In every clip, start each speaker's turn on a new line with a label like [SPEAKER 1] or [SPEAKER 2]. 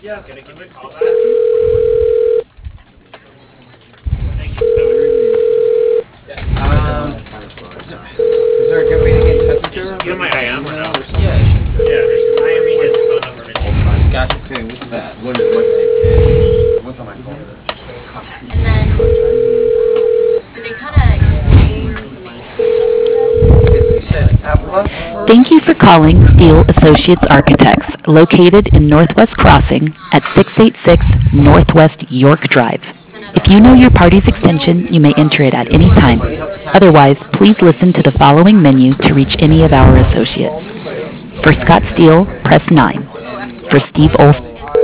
[SPEAKER 1] Yeah. Can I give a call back? Thank you.
[SPEAKER 2] Is there a good way to get in touch with her?
[SPEAKER 1] You know my IM or no?
[SPEAKER 2] Yeah.
[SPEAKER 1] Yeah. IM his phone number.
[SPEAKER 2] Gotcha. Okay, what's that? What's on my phone?
[SPEAKER 3] And then they kind of
[SPEAKER 4] Thank you for calling Steele Associates Architects, located in Northwest Crossing at 686 Northwest York Drive. If you know your party's extension, you may enter it at any time. Otherwise, please listen to the following menu to reach any of our associates. For Scott Steele, press 9. For Steve Olson,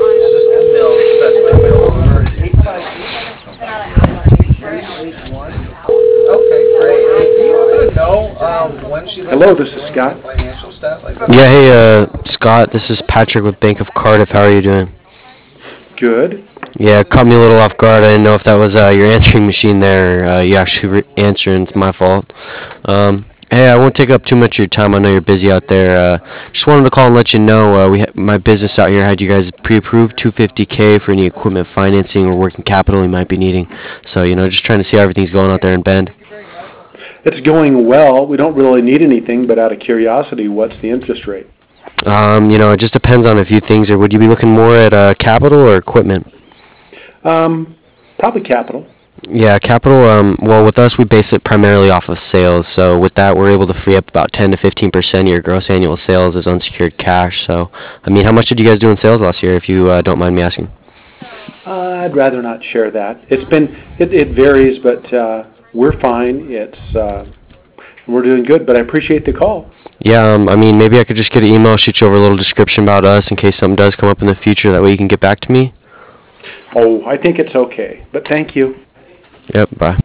[SPEAKER 5] Hello, this is Scott.
[SPEAKER 6] Yeah, hey, Scott, this is Patrick with Bank of Cardiff. How are you doing?
[SPEAKER 5] Good.
[SPEAKER 6] Yeah, it caught me a little off guard. I didn't know if that was your answering machine there. You actually answered, and it's my fault. Hey, I won't take up too much of your time. I know you're busy out there. Just wanted to call and let you know my business out here had you guys pre-approved $250K for any equipment financing or working capital you might be needing. So, just trying to see how everything's going out there in Bend.
[SPEAKER 5] It's going well. We don't really need anything, but out of curiosity, what's the interest rate?
[SPEAKER 6] It just depends on a few things. Or would you be looking more at capital or equipment?
[SPEAKER 5] Probably capital.
[SPEAKER 6] Yeah, capital. Well, with us, we base it primarily off of sales. So with that, we're able to free up about 10 to 15% of your gross annual sales as unsecured cash. So, how much did you guys do in sales last year, if you don't mind me asking?
[SPEAKER 5] I'd rather not share that. It varies, but we're fine. We're doing good. But I appreciate the call.
[SPEAKER 6] Yeah, maybe I could just get an email, shoot you over a little description about us in case something does come up in the future. That way you can get back to me.
[SPEAKER 5] Oh, I think it's okay. But thank you.
[SPEAKER 6] Yep, bye.